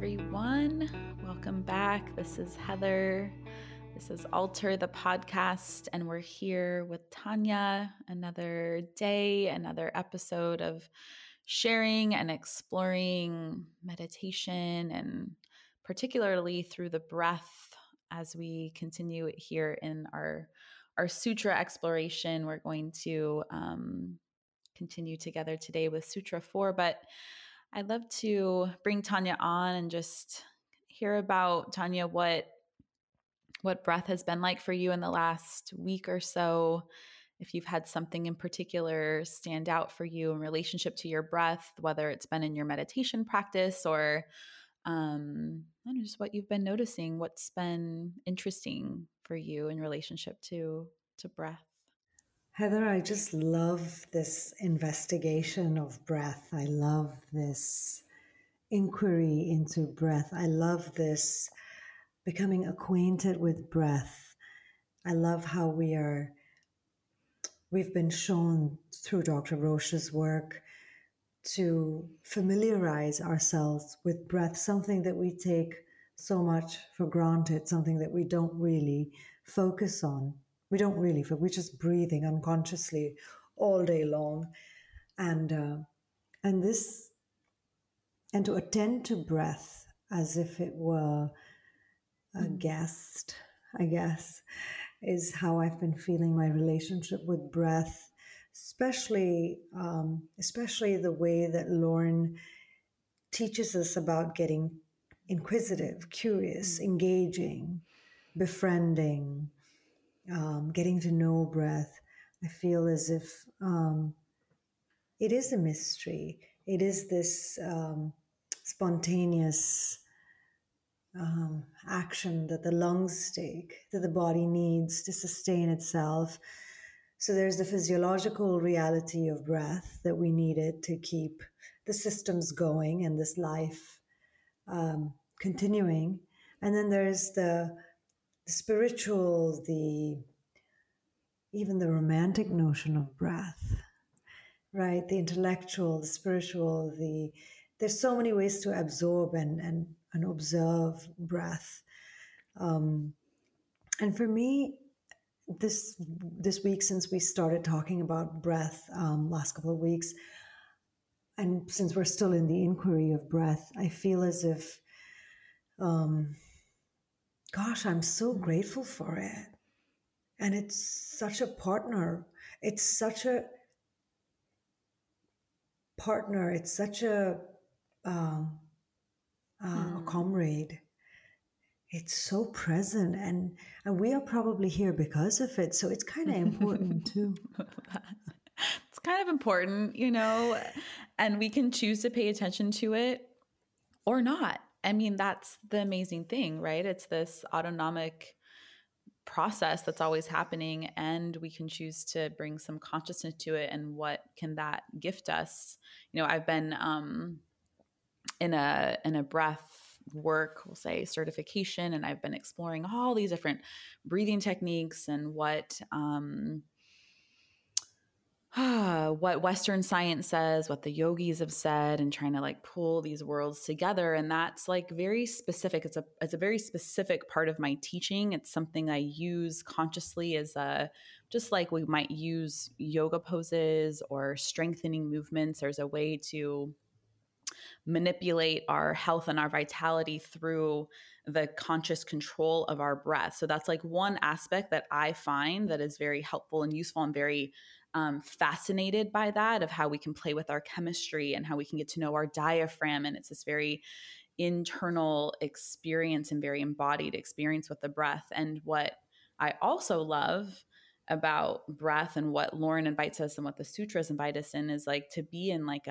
everyone. Welcome back. This is Heather. This is Alter the podcast, and we're here with Tanya. Another day, another episode of sharing and exploring meditation, and particularly through the breath as we continue here in our sutra exploration. We're going to continue together today with Sutra 4, but I'd love to bring Tanya on and just hear about, Tanya, what breath has been like for you in the last week or so. If you've had something in particular stand out for you in relationship to your breath, whether it's been in your meditation practice or I don't know, just what you've been noticing, what's been interesting for you in relationship to breath. Heather, I just love this investigation of breath. I love this inquiry into breath. I love this becoming acquainted with breath. I love how we've been shown through Dr. Roche's work to familiarize ourselves with breath, something that we take so much for granted, something that we don't really focus on. We're just breathing unconsciously all day long. And, uh, and this, and to attend to breath as if it were a guest, I guess, is how I've been feeling my relationship with breath, especially the way that Lauren teaches us about getting inquisitive, curious, engaging, befriending, getting to know breath. I feel as if it is a mystery. It is this spontaneous action that the lungs take, that the body needs to sustain itself. So there's the physiological reality of breath that we needed to keep the systems going and this life continuing. And then there's the spiritual, even the romantic notion of breath, right? The intellectual, the spiritual, there's so many ways to absorb and observe breath. And for me, this week, since we started talking about breath last couple of weeks, and since we're still in the inquiry of breath, I feel as if, gosh, I'm so grateful for it. And it's such a partner. It's such a partner. It's such a comrade. It's so present, and we are probably here because of it. So it's kind of important too. It's kind of important, and we can choose to pay attention to it or not. I mean, that's the amazing thing, right? It's this autonomic process that's always happening, and we can choose to bring some consciousness to it. And what can that gift us? I've been in a breath work, we'll say certification, and I've been exploring all these different breathing techniques and what Western science says, what the yogis have said, and trying to like pull these worlds together. And that's like very specific. It's a very specific part of my teaching. It's something I use consciously as just like we might use yoga poses or strengthening movements. There's a way to manipulate our health and our vitality through the conscious control of our breath. So that's like one aspect that I find that is very helpful and useful. I'm very fascinated by that, of how we can play with our chemistry and how we can get to know our diaphragm. And it's this very internal experience and very embodied experience with the breath. And what I also love about breath and what Lauren invites us and what the sutras invite us in is like to be in like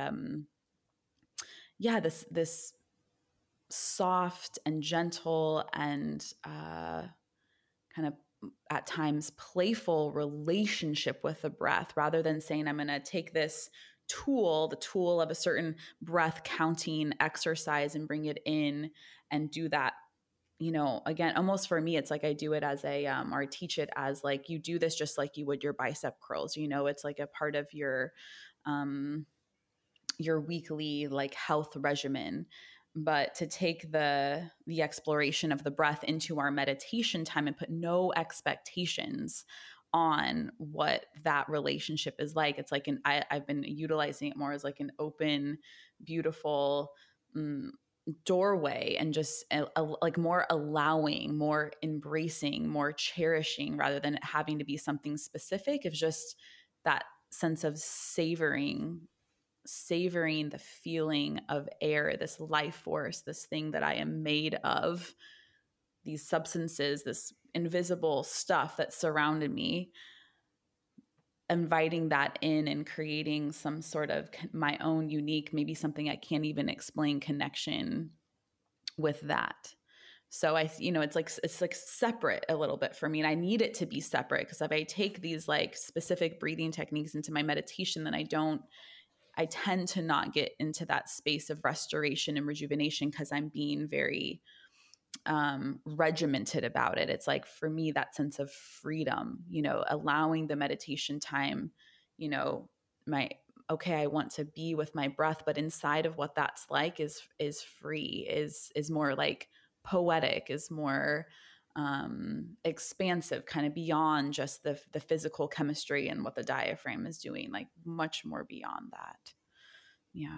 this soft and gentle and kind of at times playful relationship with the breath, rather than saying I'm going to take this the tool of a certain breath counting exercise, and bring it in and do that. Again, almost for me, it's like I do it as or I teach it as like you do this just like you would your bicep curls. It's like a part of your weekly like health regimen. But to take the exploration of the breath into our meditation time and put no expectations on what that relationship is like. It's like I've been utilizing it more as like an open, beautiful doorway, and just like more allowing, more embracing, more cherishing, rather than it having to be something specific. It's just that sense of savoring the feeling of air, this life force, this thing that I am made of, these substances, this invisible stuff that surrounded me, inviting that in and creating some sort of my own unique, maybe something I can't even explain, connection with that. So it's like separate a little bit for me, and I need it to be separate, because if I take these like specific breathing techniques into my meditation, then I tend to not get into that space of restoration and rejuvenation, because I'm being very regimented about it. It's like, for me, that sense of freedom, allowing the meditation time, my, okay, I want to be with my breath, but inside of what that's like is free, is more like poetic, is more expansive, kind of beyond just the physical chemistry and what the diaphragm is doing, like much more beyond that. Yeah.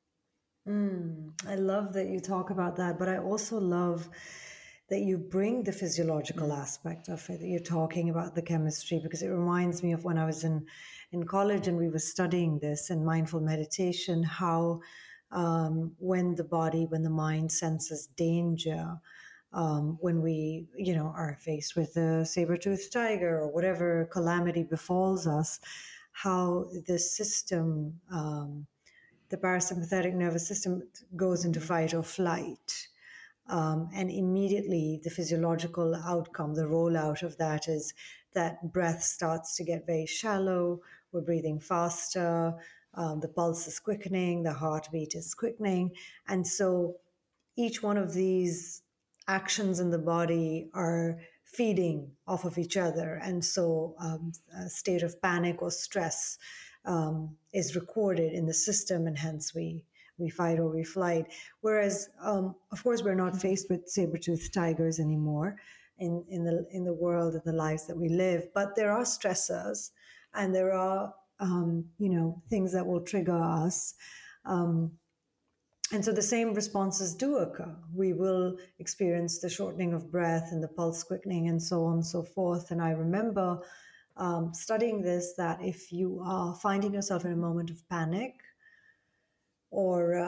I love that you talk about that, but I also love that you bring the physiological aspect of it. That you're talking about the chemistry, because it reminds me of when I was in college and we were studying this in mindful meditation, how when the mind senses danger, when we, are faced with a saber-toothed tiger or whatever calamity befalls us, how the system, the parasympathetic nervous system goes into fight or flight. And immediately the physiological outcome, the rollout of that is that breath starts to get very shallow. We're breathing faster. The pulse is quickening. The heartbeat is quickening. And so each one of these actions in the body are feeding off of each other. And so a state of panic or stress is recorded in the system, and hence we fight or we flight. Whereas, of course, we're not faced with saber-toothed tigers anymore in the world and the lives that we live. But there are stressors, and there are things that will trigger us. And so the same responses do occur. We will experience the shortening of breath and the pulse quickening and so on and so forth. And I remember studying this, that if you are finding yourself in a moment of panic or,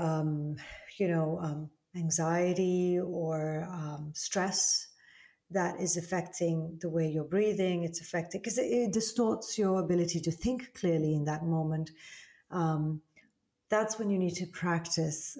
anxiety or stress, that is affecting the way you're breathing. It's affecting, because it distorts your ability to think clearly in that moment. That's when you need to practice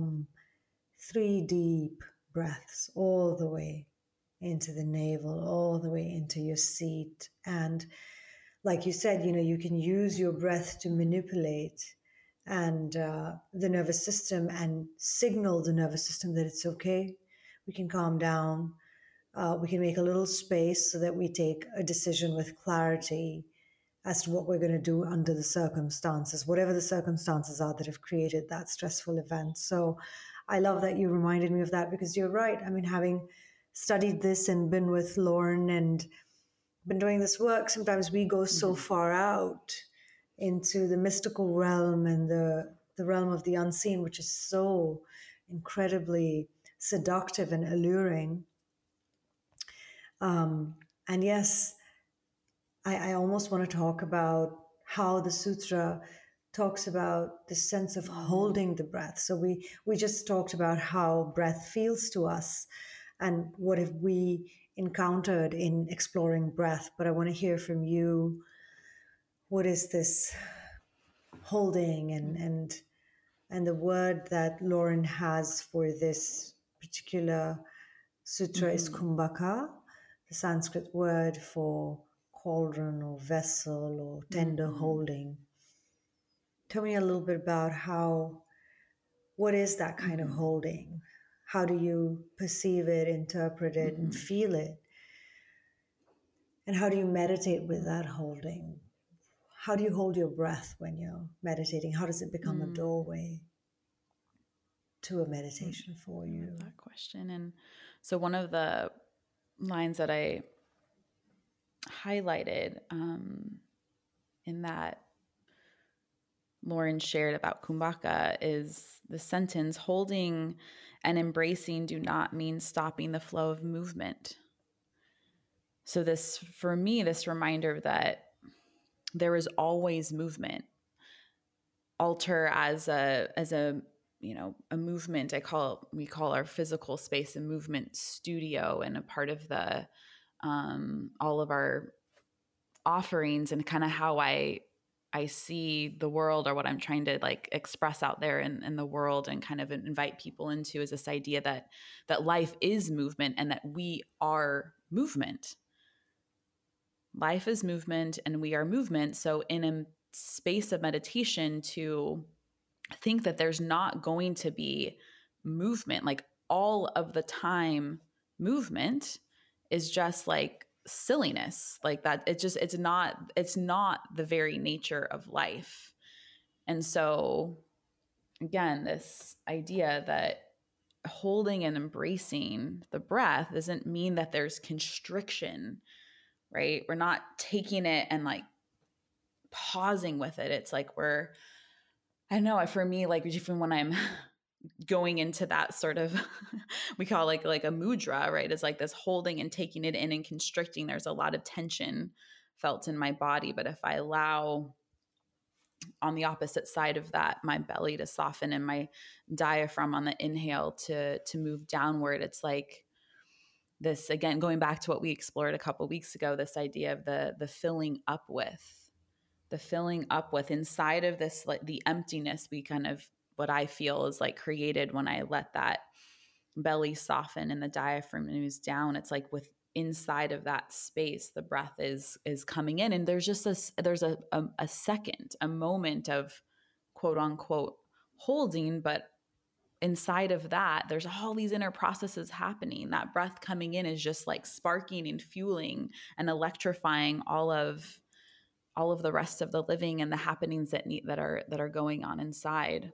3 deep breaths all the way into the navel, all the way into your seat. And like you said, you can use your breath to manipulate and the nervous system, and signal the nervous system that it's okay. We can calm down. We can make a little space so that we take a decision with clarity as to what we're going to do under the circumstances, whatever the circumstances are that have created that stressful event. So I love that you reminded me of that, because you're right. I mean, having studied this and been with Lauren and been doing this work, sometimes we go so far out into the mystical realm and the realm of the unseen, which is so incredibly seductive and alluring. And yes, I almost want to talk about how the sutra talks about the sense of holding the breath. So we just talked about how breath feels to us and what have we encountered in exploring breath. But I want to hear from you. What is this holding, and the word that Lauren has for this particular sutra is kumbhaka, the Sanskrit word for cauldron or vessel or tender holding. Tell me a little bit about what is that kind of holding? How do you perceive it, interpret it, and feel it? And how do you meditate with that holding? How do you hold your breath when you're meditating? How does it become a doorway? to a meditation for I you? love that question. And so one of the lines that I highlighted in that Lauren shared about Kumbhaka is the sentence, holding and embracing do not mean stopping the flow of movement. So this, for me, this reminder that there is always movement. Altar as a a movement. We call our physical space a movement studio, and a part of the all of our offerings, and kind of how I see the world, or what I'm trying to like express out there in the world, and kind of invite people into, is this idea that life is movement and that we are movement. Life is movement and we are movement. So in a space of meditation, to think that there's not going to be movement, like all of the time movement, is just like silliness. Like that, it's not the very nature of life. And so again, this idea that holding and embracing the breath doesn't mean that there's constriction, right? We're not taking it and like pausing with it. It's like I know, for me, like even when I'm going into that sort of we call like a mudra, right? It's like this holding and taking it in and constricting. There's a lot of tension felt in my body. But if I allow, on the opposite side of that, my belly to soften and my diaphragm on the inhale to move downward, it's like this, again, going back to what we explored a couple of weeks ago, this idea of the filling up with, inside of this, like the emptiness, we kind of, what I feel is like created when I let that belly soften and the diaphragm moves down. It's like with inside of that space, the breath is coming in, and there's just there's a second, a moment of quote unquote holding, but inside of that, there's all these inner processes happening. That breath coming in is just like sparking and fueling and electrifying all of the rest of the living and the happenings that are going on inside.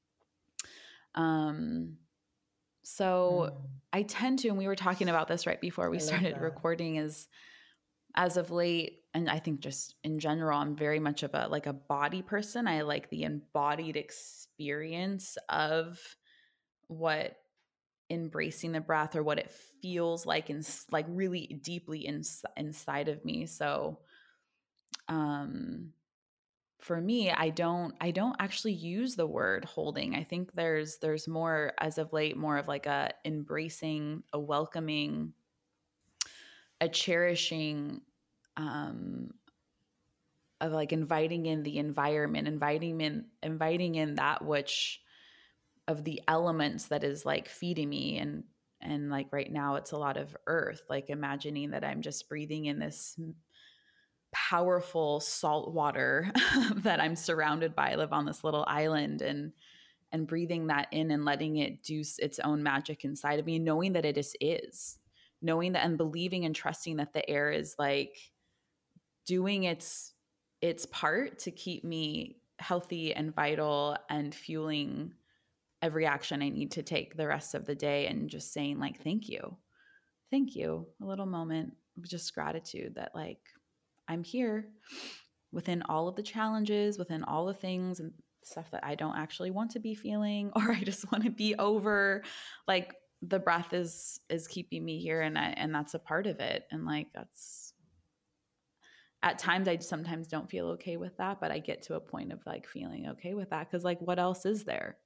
So I tend to, and we were talking about this right before we started recording, is as of late, and I think just in general, I'm very much of a body person. I like the embodied experience of what embracing the breath, or what it feels like, in like really deeply inside of me. So for me, I don't actually use the word holding. I think there's more, as of late, more of like a embracing, a welcoming, a cherishing, of like inviting in the environment, inviting in that which of the elements that is like feeding me. And like right now it's a lot of earth, like imagining that I'm just breathing in this powerful salt water that I'm surrounded by. I live on this little island, and breathing that in and letting it do its own magic inside of me, knowing that it is, knowing that, and believing and trusting that the air is like doing its part to keep me healthy and vital, and fueling every action I need to take the rest of the day, and just saying like, thank you, a little moment of just gratitude that like I'm here within all of the challenges, within all the things and stuff that I don't actually want to be feeling, or I just want to be over. Like the breath is keeping me here, and that's a part of it. And like, that's, at times I sometimes don't feel okay with that, but I get to a point of like feeling okay with that, because like, what else is there?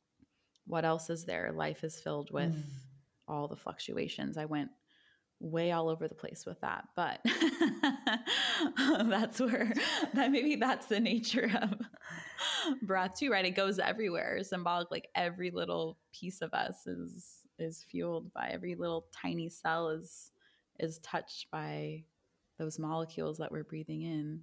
Life is filled with all the fluctuations. I went way all over the place with that, but that's the nature of breath too, right? It goes everywhere. Symbolic, like every little piece of us is fueled by, every little tiny cell is touched by those molecules that we're breathing in.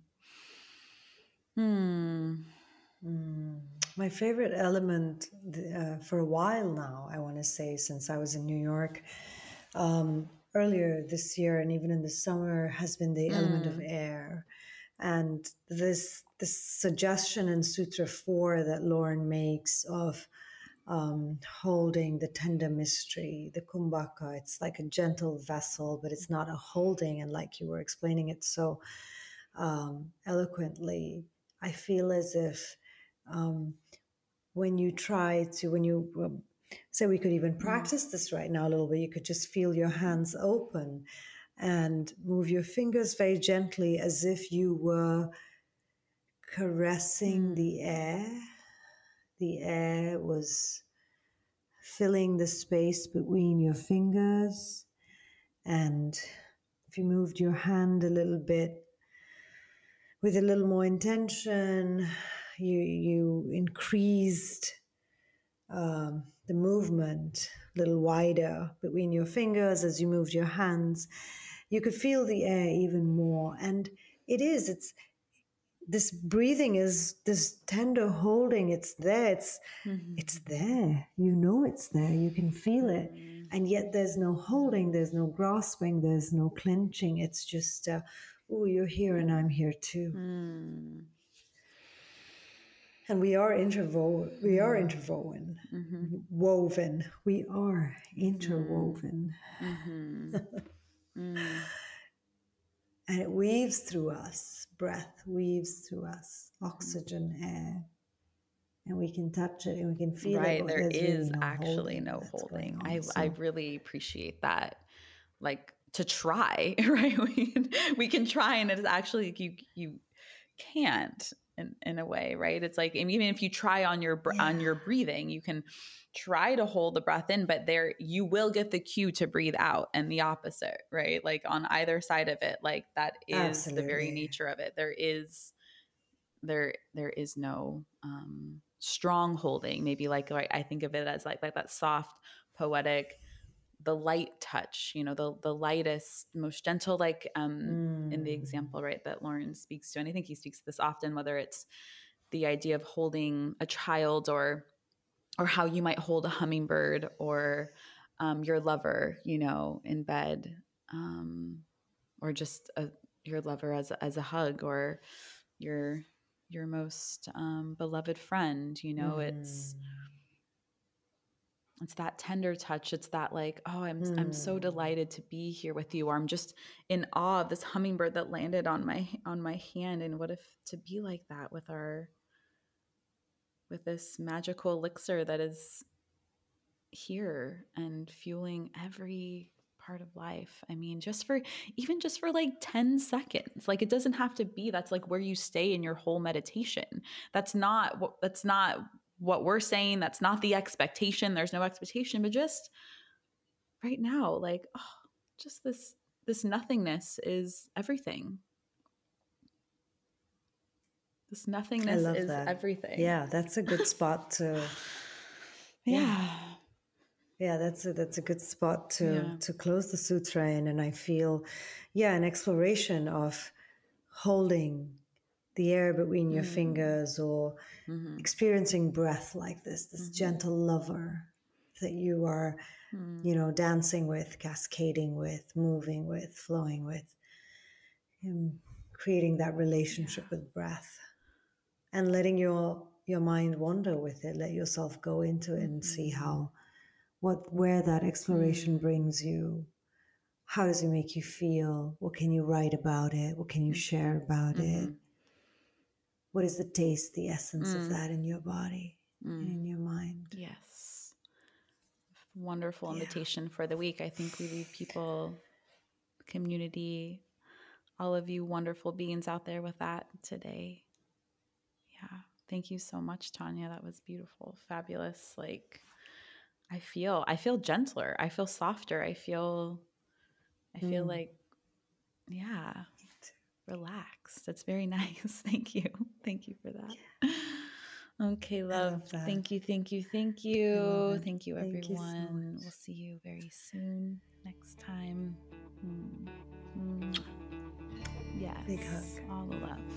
My favorite element for a while now, I want to say, since I was in New York earlier this year and even in the summer, has been the element of air. And this suggestion in Sutra 4 that Lauren makes of holding the tender mystery, the kumbhaka. It's like a gentle vessel, but it's not a holding. And like you were explaining it so eloquently, I feel as if when you say we could even practice this right now a little bit, you could just feel your hands open and move your fingers very gently as if you were caressing the air. The air was filling the space between your fingers. And if you moved your hand a little bit with a little more intention, you increased the movement a little wider between your fingers as you moved your hands. You could feel the air even more. And it's this breathing is this tender holding. It's there. It's there. You know it's there. You can feel it. And yet there's no holding. There's no grasping. There's no clenching. It's just, oh, you're here and I'm here too. And we are interwoven. We are interwoven. Woven. We are interwoven. And it weaves through us. Breath weaves through us. Oxygen, air. And we can touch it and we can feel it. Right. There is actually no holding. I really appreciate that. Like, to try, right? We can try, and it's actually you can't in a way, right? It's like, even if you try on your breathing, you can try to hold the breath in, but there you will get the cue to breathe out, and the opposite, right? Like on either side of it, like that is Absolutely. The very nature of it. There is no strong holding. Maybe like I think of it as like that soft, poetic, the light touch, the lightest, most gentle, like in the example, right, that Lauren speaks to. And I think he speaks to this often, whether it's the idea of holding a child or how you might hold a hummingbird or your lover, in bed, or just your lover as a hug, or your most beloved friend, it's that tender touch. It's that like, oh, I'm so delighted to be here with you, or I'm just in awe of this hummingbird that landed on my hand. And what if to be like that with this magical elixir that is here and fueling every part of life. I mean, just for like 10 seconds. Like, it doesn't have to be that's like where you stay in your whole meditation. That's not what we're saying. That's not the expectation. There's no expectation, but just right now, like, oh, just this nothingness is everything. This nothingness is everything. Yeah, that's a good spot to. Yeah, that's a good spot to close the sutra in. And I feel, an exploration of holding the air between your fingers, or experiencing breath like this gentle lover that you are, dancing with, cascading with, moving with, flowing with, and creating that relationship with breath, and letting your mind wander with it. Let yourself go into it and see where that exploration brings you. How does it make you feel? What can you write about it? What can you share about it? What is the taste, the essence of that in your body and in your mind? Yes. Wonderful invitation for the week. I think we leave people, community, all of you wonderful beings out there with that today. Yeah. Thank you so much, Tanya. That was beautiful. Fabulous. Like, I feel gentler. I feel softer. I feel like, relaxed. It's very nice. Thank you. Thank you for that. Okay, love. Thank you. Thank you. Thank you. Thank you, everyone. Thank you so much. We'll see you very soon next time. Yes. Big hug. All the love.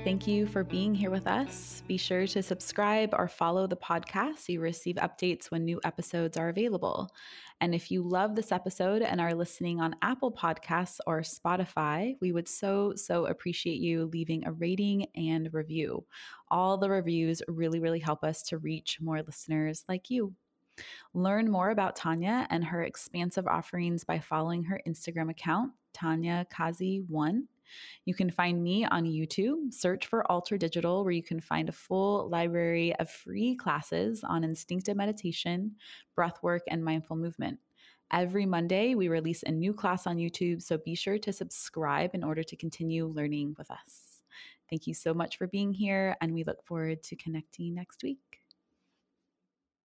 Thank you for being here with us. Be sure to subscribe or follow the podcast so you receive updates when new episodes are available. And if you love this episode and are listening on Apple Podcasts or Spotify, we would so appreciate you leaving a rating and review. All the reviews really, really help us to reach more listeners like you. Learn more about Tanya and her expansive offerings by following her Instagram account, Tanya Kazi1. You can find me on YouTube. Search for Alter Digital, where you can find a full library of free classes on instinctive meditation, breath work, and mindful movement. Every Monday, we release a new class on YouTube, so be sure to subscribe in order to continue learning with us. Thank you so much for being here, and we look forward to connecting next week.